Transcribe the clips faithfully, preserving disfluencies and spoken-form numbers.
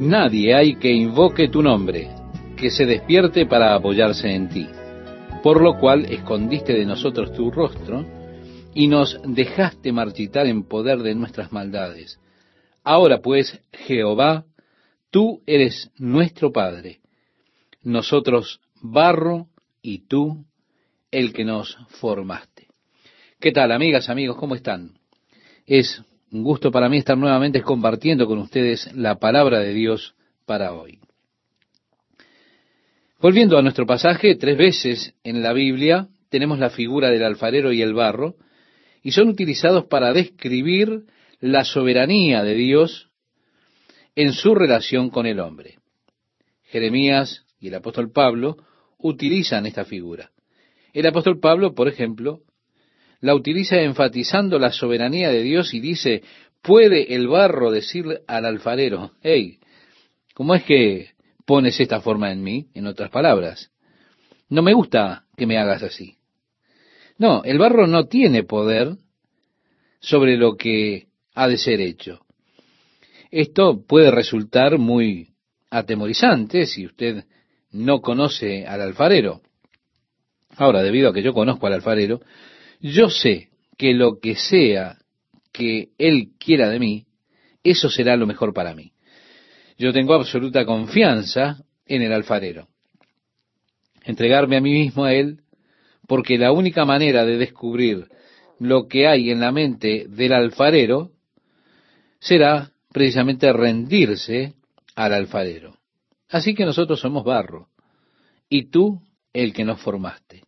Nadie hay que invoque tu nombre, que se despierte para apoyarse en ti. Por lo cual escondiste de nosotros tu rostro, y nos dejaste marchitar en poder de nuestras maldades. Ahora pues, Jehová, tú eres nuestro Padre, nosotros barro, y tú el que nos formaste. ¿Qué tal, amigas, amigos? ¿Cómo están? Es un gusto para mí estar nuevamente compartiendo con ustedes la palabra de Dios para hoy. Volviendo a nuestro pasaje, tres veces en la Biblia tenemos la figura del alfarero y el barro, y son utilizados para describir la soberanía de Dios en su relación con el hombre. Jeremías y el apóstol Pablo utilizan esta figura. El apóstol Pablo, por ejemplo, la utiliza enfatizando la soberanía de Dios y dice, ¿puede el barro decirle al alfarero, hey, ¿cómo es que pones esta forma en mí? En otras palabras, no me gusta que me hagas así. No, el barro no tiene poder sobre lo que ha de ser hecho. Esto puede resultar muy atemorizante si usted no conoce al alfarero. Ahora, debido a que yo conozco al alfarero, yo sé que lo que sea que él quiera de mí, eso será lo mejor para mí. Yo tengo absoluta confianza en el alfarero. Entregarme a mí mismo a él, porque la única manera de descubrir lo que hay en la mente del alfarero será precisamente rendirse al alfarero. Así que nosotros somos barro, y tú el que nos formaste.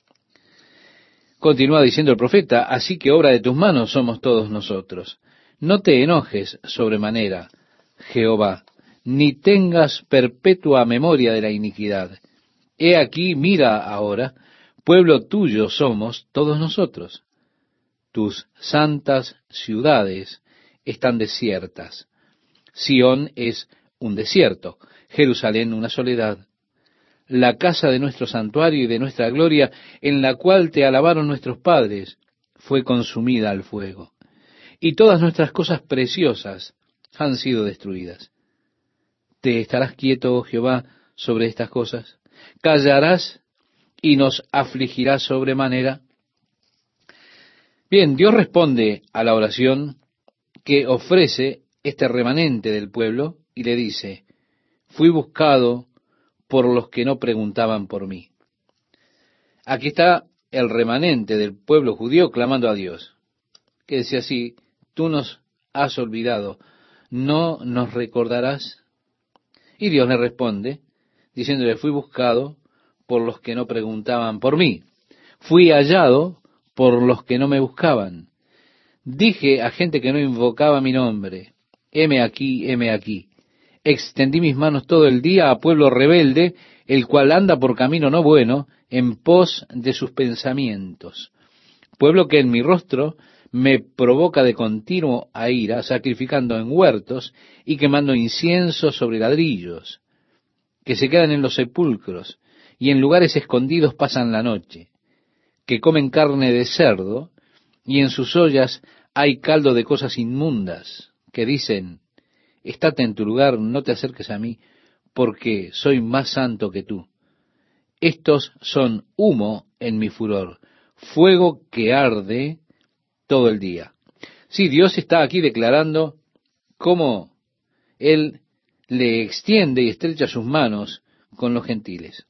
Continúa diciendo el profeta, así que obra de tus manos somos todos nosotros. No te enojes sobremanera, Jehová, ni tengas perpetua memoria de la iniquidad. He aquí, mira ahora, pueblo tuyo somos todos nosotros. Tus santas ciudades están desiertas. Sión es un desierto, Jerusalén una soledad. La casa de nuestro santuario y de nuestra gloria, en la cual te alabaron nuestros padres, fue consumida al fuego. Y todas nuestras cosas preciosas han sido destruidas. ¿Te estarás quieto, oh Jehová, sobre estas cosas? ¿Callarás y nos afligirás sobremanera? Bien, Dios responde a la oración que ofrece este remanente del pueblo y le dice, fui buscado por los que no preguntaban por mí. Aquí está el remanente del pueblo judío clamando a Dios, que decía así, tú nos has olvidado, ¿no nos recordarás? Y Dios le responde, diciéndole, fui buscado por los que no preguntaban por mí, fui hallado por los que no me buscaban. Dije a gente que no invocaba mi nombre, heme aquí, heme aquí. Extendí mis manos todo el día a pueblo rebelde, el cual anda por camino no bueno, en pos de sus pensamientos. Pueblo que en mi rostro me provoca de continuo a ira, sacrificando en huertos y quemando incienso sobre ladrillos, que se quedan en los sepulcros y en lugares escondidos pasan la noche, que comen carne de cerdo y en sus ollas hay caldo de cosas inmundas, que dicen, estate en tu lugar, no te acerques a mí, porque soy más santo que tú. Estos son humo en mi furor, fuego que arde todo el día. Sí, Dios está aquí declarando cómo Él le extiende y estrecha sus manos con los gentiles.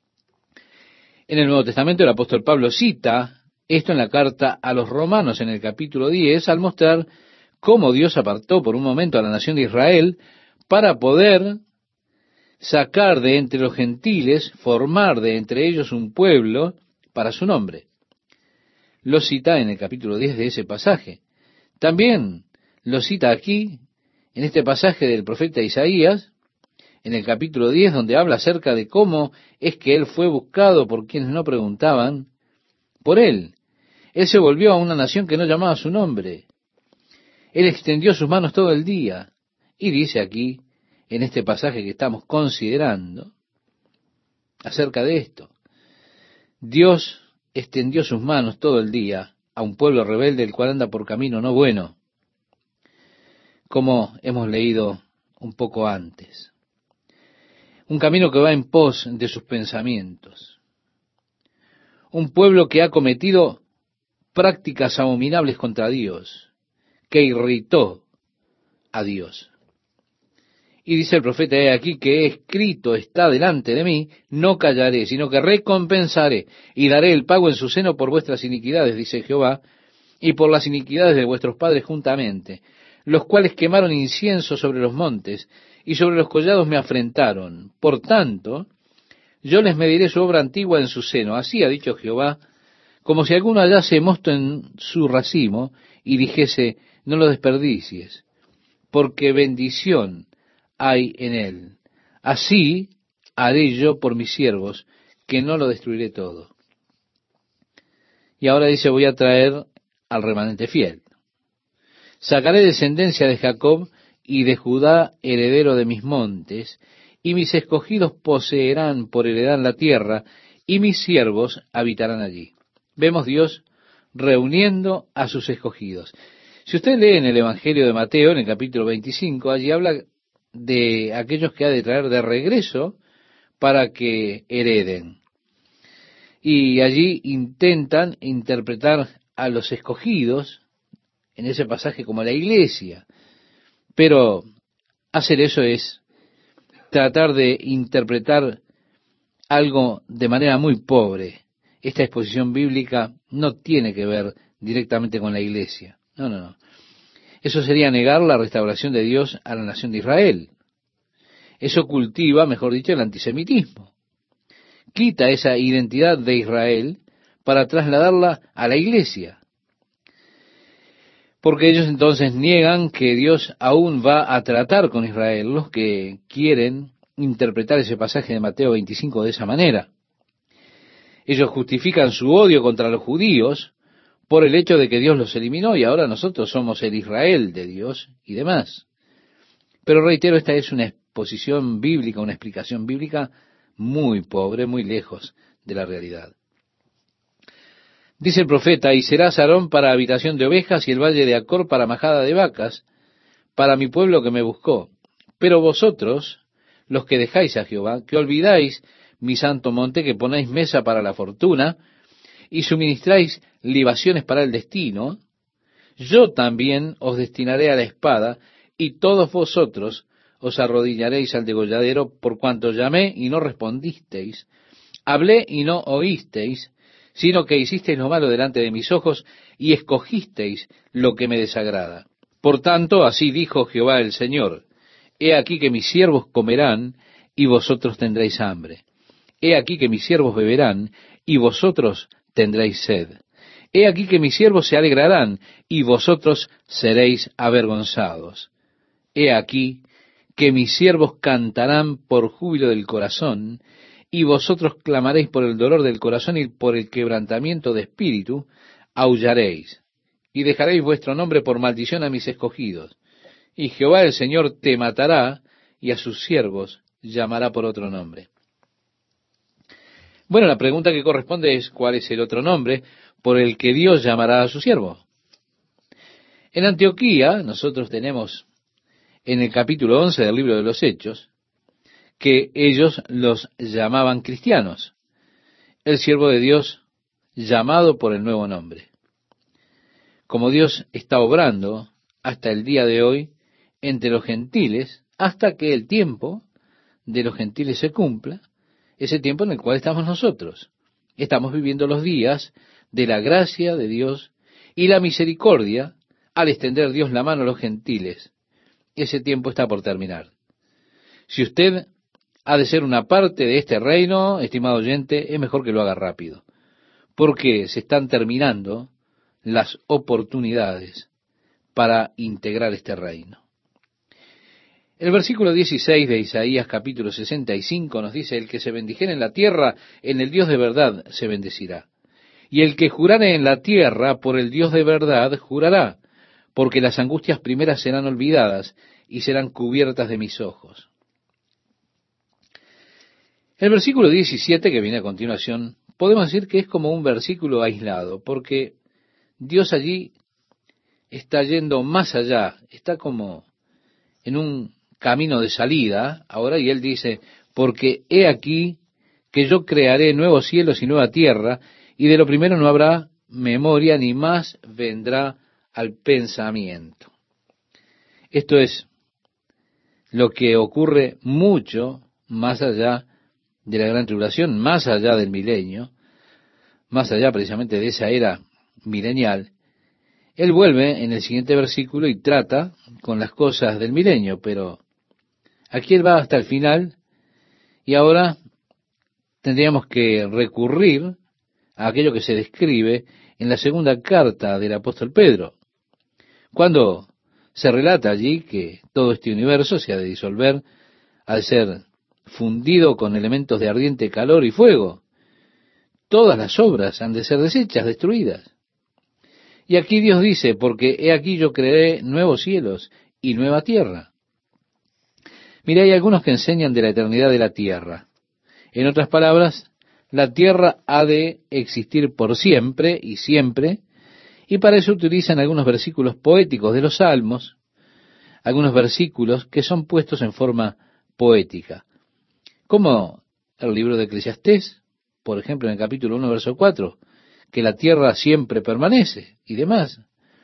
En el Nuevo Testamento el apóstol Pablo cita esto en la carta a los Romanos en el capítulo diez, al mostrar cómo Dios apartó por un momento a la nación de Israel para poder sacar de entre los gentiles, formar de entre ellos un pueblo para su nombre. Lo cita en el capítulo diez de ese pasaje. También lo cita aquí, en este pasaje del profeta Isaías, en el capítulo diez, donde habla acerca de cómo es que él fue buscado por quienes no preguntaban por él. Él se volvió a una nación que no llamaba su nombre. Él extendió sus manos todo el día. Y dice aquí, en este pasaje que estamos considerando, acerca de esto. Dios extendió sus manos todo el día a un pueblo rebelde, el cual anda por camino no bueno. Como hemos leído un poco antes. Un camino que va en pos de sus pensamientos. Un pueblo que ha cometido prácticas abominables contra Dios, que irritó a Dios. Y dice el profeta, he aquí que escrito está delante de mí, no callaré, sino que recompensaré y daré el pago en su seno por vuestras iniquidades, dice Jehová, y por las iniquidades de vuestros padres juntamente, los cuales quemaron incienso sobre los montes, y sobre los collados me afrentaron. Por tanto, yo les mediré su obra antigua en su seno. Así ha dicho Jehová, como si alguno hallase mosto en su racimo, y dijese, no lo desperdicies, porque bendición hay en él. Así haré yo por mis siervos, que no lo destruiré todo. Y ahora dice, voy a traer al remanente fiel. Sacaré descendencia de Jacob y de Judá heredero de mis montes, y mis escogidos poseerán por heredad la tierra, y mis siervos habitarán allí. Vemos Dios reuniendo a sus escogidos. Si usted lee en el Evangelio de Mateo, en el capítulo veinticinco, allí habla de aquellos que ha de traer de regreso para que hereden. Y allí intentan interpretar a los escogidos en ese pasaje como la iglesia. Pero hacer eso es tratar de interpretar algo de manera muy pobre. Esta exposición bíblica no tiene que ver directamente con la iglesia. No, no, no. Eso sería negar la restauración de Dios a la nación de Israel. Eso cultiva, mejor dicho, el antisemitismo. Quita esa identidad de Israel para trasladarla a la iglesia. Porque ellos entonces niegan que Dios aún va a tratar con Israel, los que quieren interpretar ese pasaje de Mateo veinticinco de esa manera. Ellos justifican su odio contra los judíos por el hecho de que Dios los eliminó y ahora nosotros somos el Israel de Dios y demás. Pero reitero, esta es una exposición bíblica, una explicación bíblica muy pobre, muy lejos de la realidad. Dice el profeta, y será Sarón para habitación de ovejas y el valle de Acor para majada de vacas, para mi pueblo que me buscó. Pero vosotros, los que dejáis a Jehová, que olvidáis mi santo monte, que ponéis mesa para la fortuna, y suministráis libaciones para el destino, yo también os destinaré a la espada, y todos vosotros os arrodillaréis al degolladero, por cuanto llamé y no respondisteis, hablé y no oísteis, sino que hicisteis lo malo delante de mis ojos, y escogisteis lo que me desagrada. Por tanto, así dijo Jehová el Señor, he aquí que mis siervos comerán, y vosotros tendréis hambre. He aquí que mis siervos beberán, y vosotros tendréis sed. He aquí que mis siervos se alegrarán, y vosotros seréis avergonzados. He aquí que mis siervos cantarán por júbilo del corazón, y vosotros clamaréis por el dolor del corazón y por el quebrantamiento de espíritu, aullaréis, y dejaréis vuestro nombre por maldición a mis escogidos. Y Jehová el Señor te matará, y a sus siervos llamará por otro nombre. Bueno, la pregunta que corresponde es, ¿cuál es el otro nombre por el que Dios llamará a su siervo? En Antioquía, nosotros tenemos en el capítulo once del libro de los Hechos, que ellos los llamaban cristianos, el siervo de Dios llamado por el nuevo nombre. Como Dios está obrando hasta el día de hoy entre los gentiles, hasta que el tiempo de los gentiles se cumpla, ese tiempo en el cual estamos nosotros. Estamos viviendo los días de la gracia de Dios y la misericordia al extender Dios la mano a los gentiles. Ese tiempo está por terminar. Si usted ha de ser una parte de este reino, estimado oyente, es mejor que lo haga rápido, porque se están terminando las oportunidades para integrar este reino. El versículo dieciséis de Isaías capítulo sesenta y cinco nos dice, el que se bendijere en la tierra, en el Dios de verdad se bendecirá. Y el que jurare en la tierra, por el Dios de verdad jurará, porque las angustias primeras serán olvidadas y serán cubiertas de mis ojos. El versículo diecisiete, que viene a continuación, podemos decir que es como un versículo aislado, porque Dios allí está yendo más allá, está como en un camino de salida ahora, y él dice, porque he aquí que yo crearé nuevos cielos y nueva tierra, y de lo primero no habrá memoria, ni más vendrá al pensamiento. Esto es lo que ocurre mucho más allá de la gran tribulación, más allá del milenio, más allá precisamente de esa era milenial. Él vuelve en el siguiente versículo y trata con las cosas del milenio, pero aquí él va hasta el final, y ahora tendríamos que recurrir a aquello que se describe en la segunda carta del apóstol Pedro, cuando se relata allí que todo este universo se ha de disolver al ser fundido con elementos de ardiente calor y fuego. Todas las obras han de ser deshechas, destruidas. Y aquí Dios dice, porque he aquí yo crearé nuevos cielos y nueva tierra. Mira, hay algunos que enseñan de la eternidad de la tierra. En otras palabras, la tierra ha de existir por siempre y siempre, y para eso utilizan algunos versículos poéticos de los Salmos, algunos versículos que son puestos en forma poética, como el libro de Eclesiastés, por ejemplo, en el capítulo uno, verso cuatro, que la tierra siempre permanece y demás.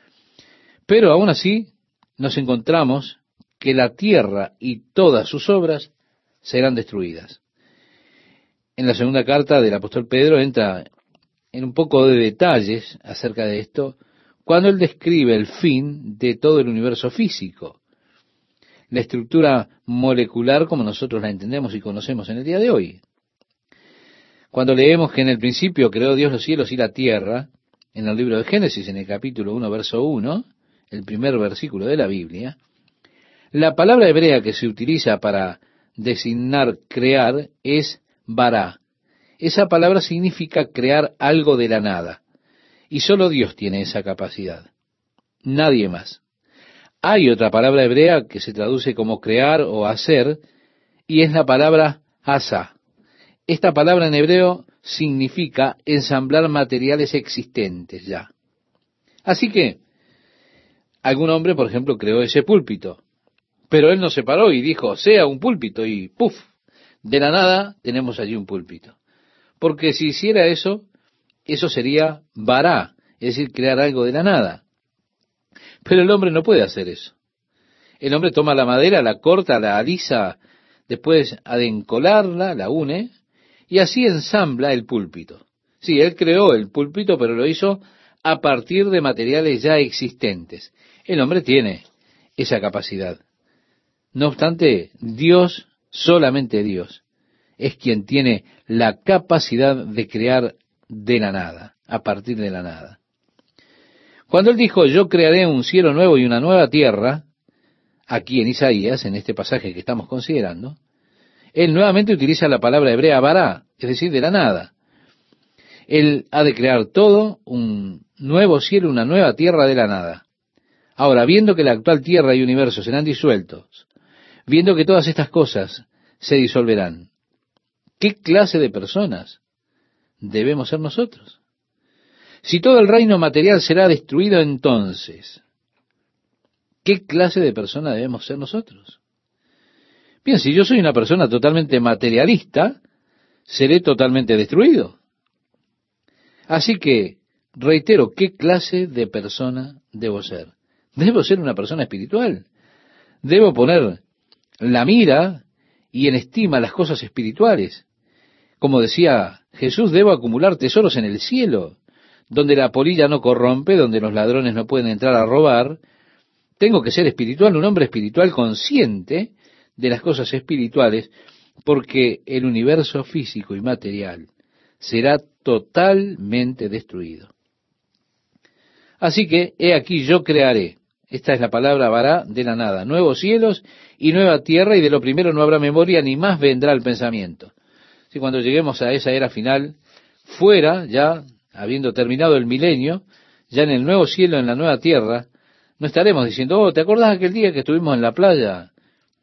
Pero aún así nos encontramos que la tierra y todas sus obras serán destruidas. En la segunda carta del apóstol Pedro entra en un poco de detalles acerca de esto, cuando él describe el fin de todo el universo físico, la estructura molecular como nosotros la entendemos y conocemos en el día de hoy. Cuando leemos que en el principio creó Dios los cielos y la tierra, en el libro de Génesis, en el capítulo uno, verso uno, el primer versículo de la Biblia, la palabra hebrea que se utiliza para designar crear es bará. Esa palabra significa crear algo de la nada. Y solo Dios tiene esa capacidad. Nadie más. Hay otra palabra hebrea que se traduce como crear o hacer, y es la palabra asa. Esta palabra en hebreo significa ensamblar materiales existentes ya. Así que, algún hombre, por ejemplo, creó ese púlpito, pero él no se paró y dijo, sea un púlpito, y ¡puf! De la nada tenemos allí un púlpito. Porque si hiciera eso, eso sería bará, es decir, crear algo de la nada. Pero el hombre no puede hacer eso. El hombre toma la madera, la corta, la alisa, después ha de encolarla, la une, y así ensambla el púlpito. Sí, él creó el púlpito, pero lo hizo a partir de materiales ya existentes. El hombre tiene esa capacidad. No obstante, Dios, solamente Dios, es quien tiene la capacidad de crear de la nada, a partir de la nada. Cuando él dijo, yo crearé un cielo nuevo y una nueva tierra, aquí en Isaías, en este pasaje que estamos considerando, él nuevamente utiliza la palabra hebrea bará, es decir, de la nada. Él ha de crear todo, un nuevo cielo, una nueva tierra de la nada. Ahora, viendo que la actual tierra y universo serán disueltos, viendo que todas estas cosas se disolverán, ¿qué clase de personas debemos ser nosotros? Si todo el reino material será destruido, entonces, ¿qué clase de persona debemos ser nosotros? Bien, si yo soy una persona totalmente materialista, seré totalmente destruido. Así que, reitero, ¿qué clase de persona debo ser? Debo ser una persona espiritual. Debo poner la mira y en estima las cosas espirituales. Como decía Jesús, debo acumular tesoros en el cielo, donde la polilla no corrompe, donde los ladrones no pueden entrar a robar. Tengo que ser espiritual, un hombre espiritual consciente de las cosas espirituales, porque el universo físico y material será totalmente destruido. Así que, he aquí yo crearé, esta es la palabra bará, de la nada, nuevos cielos y nueva tierra, y de lo primero no habrá memoria, ni más vendrá el pensamiento. Si cuando lleguemos a esa era final, fuera, ya habiendo terminado el milenio, ya en el nuevo cielo, en la nueva tierra, no estaremos diciendo, oh, ¿te acordás aquel día que estuvimos en la playa?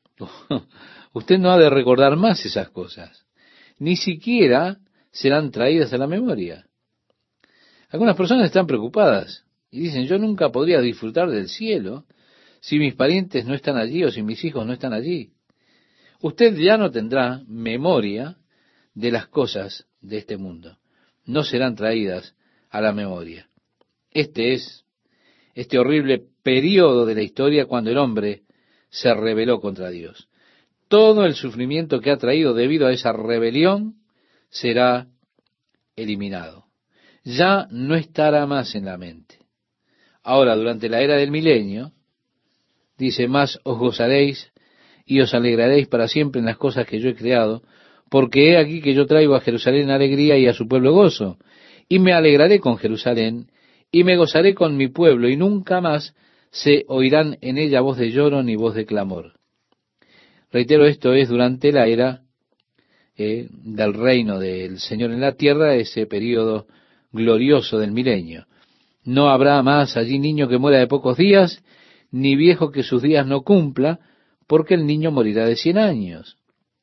Usted no ha de recordar más esas cosas. Ni siquiera serán traídas a la memoria. Algunas personas están preocupadas y dicen, yo nunca podría disfrutar del cielo si mis parientes no están allí o si mis hijos no están allí? Usted ya no tendrá memoria de las cosas de este mundo. No serán traídas a la memoria. Este es este horrible periodo de la historia cuando el hombre se rebeló contra Dios. Todo el sufrimiento que ha traído debido a esa rebelión será eliminado. Ya no estará más en la mente. Ahora, durante la era del milenio, dice, más os gozaréis y os alegraréis para siempre en las cosas que yo he creado, porque he aquí que yo traigo a Jerusalén alegría y a su pueblo gozo, y me alegraré con Jerusalén, y me gozaré con mi pueblo, y nunca más se oirán en ella voz de lloro ni voz de clamor. Reitero, esto es durante la era eh, del reino del Señor en la tierra, ese periodo glorioso del milenio. No habrá más allí niño que muera de pocos días, ni viejo que sus días no cumpla, porque el niño morirá de cien años.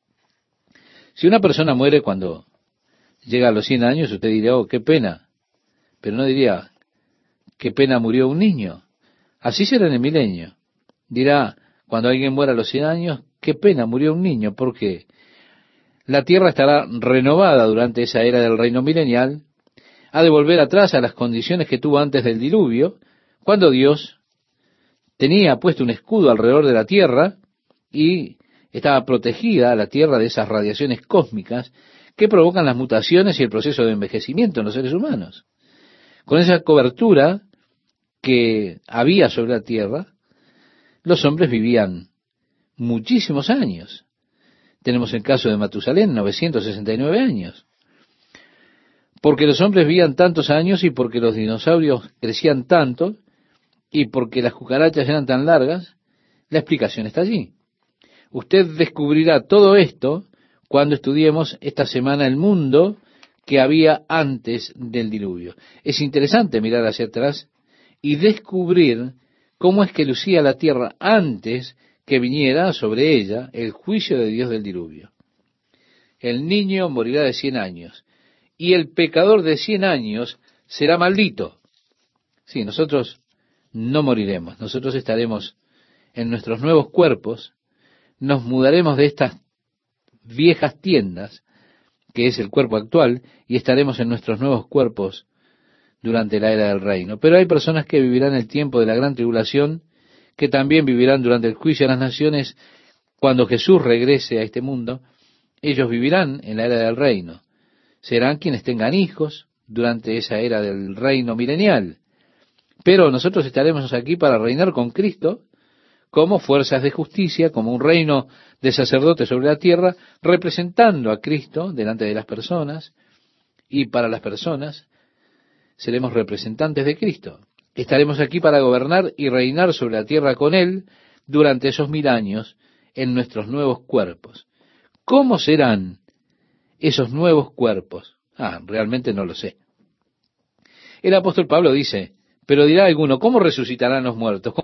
Si una persona muere cuando llega a los cien años, usted dirá, oh, qué pena. Pero no diría, qué pena murió un niño. Así será en el milenio. Dirá, cuando alguien muera a los cien años, qué pena murió un niño, porque la tierra estará renovada durante esa era del reino milenial, ha de volver atrás a las condiciones que tuvo antes del diluvio, cuando Dios tenía puesto un escudo alrededor de la tierra y estaba protegida la tierra de esas radiaciones cósmicas que provocan las mutaciones y el proceso de envejecimiento en los seres humanos. Con esa cobertura que había sobre la tierra, los hombres vivían muchísimos años. Tenemos el caso de Matusalén, novecientos sesenta y nueve años. Porque los hombres vivían tantos años y porque los dinosaurios crecían tanto y porque las cucarachas eran tan largas, la explicación está allí. Usted descubrirá todo esto cuando estudiemos esta semana el mundo que había antes del diluvio. Es interesante mirar hacia atrás y descubrir cómo es que lucía la tierra antes que viniera sobre ella el juicio de Dios del diluvio. El niño morirá de cien años y el pecador de cien años será maldito. Sí, nosotros no moriremos, nosotros estaremos en nuestros nuevos cuerpos, nos mudaremos de estas viejas tiendas, que es el cuerpo actual, y estaremos en nuestros nuevos cuerpos durante la era del reino. Pero hay personas que vivirán el tiempo de la gran tribulación, que también vivirán durante el juicio de las naciones, cuando Jesús regrese a este mundo. Ellos vivirán en la era del reino. Serán quienes tengan hijos durante esa era del reino milenial. Pero nosotros estaremos aquí para reinar con Cristo como fuerzas de justicia, como un reino de sacerdotes sobre la tierra, representando a Cristo delante de las personas, y para las personas seremos representantes de Cristo. Estaremos aquí para gobernar y reinar sobre la tierra con Él durante esos mil años en nuestros nuevos cuerpos. ¿Cómo serán esos nuevos cuerpos? Ah, realmente no lo sé. El apóstol Pablo dice, pero dirá alguno, ¿cómo resucitarán los muertos?